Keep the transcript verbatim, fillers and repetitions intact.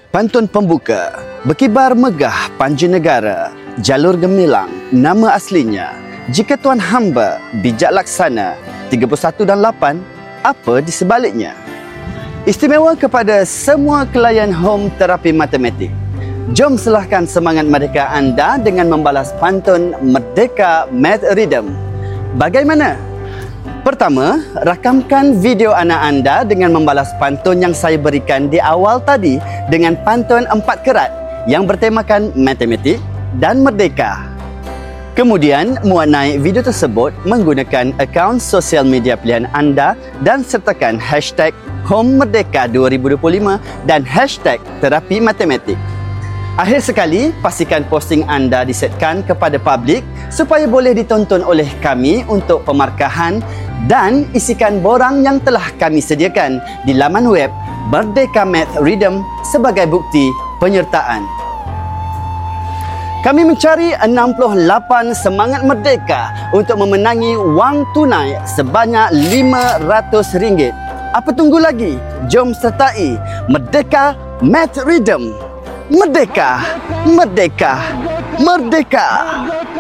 Pantun pembuka, berkibar megah panji negara, jalur gemilang, nama aslinya. Jika Tuan hamba bijak laksana, tiga puluh satu dan lapan, apa di sebaliknya? Istimewa kepada semua klien home terapi matematik. Jom selahkan semangat merdeka anda dengan membalas pantun Merdeka Math Rhythm. Bagaimana? Pertama, rakamkan video anak anda dengan membalas pantun yang saya berikan di awal tadi dengan pantun empat kerat yang bertemakan matematik dan merdeka. Kemudian, muat naik video tersebut menggunakan akaun sosial media pilihan anda dan sertakan hashtag Home Merdeka dua ribu dua puluh lima dan hashtag Terapi Matematik. Akhir sekali, pastikan posting anda disetkan kepada publik supaya boleh ditonton oleh kami untuk pemarkahan dan isikan borang yang telah kami sediakan di laman web Merdeka Math Rhythm sebagai bukti penyertaan. Kami mencari enam puluh lapan semangat merdeka untuk memenangi wang tunai sebanyak lima ratus ringgit. Apa tunggu lagi? Jom sertai Merdeka Math Rhythm. Merdeka, merdeka, merdeka.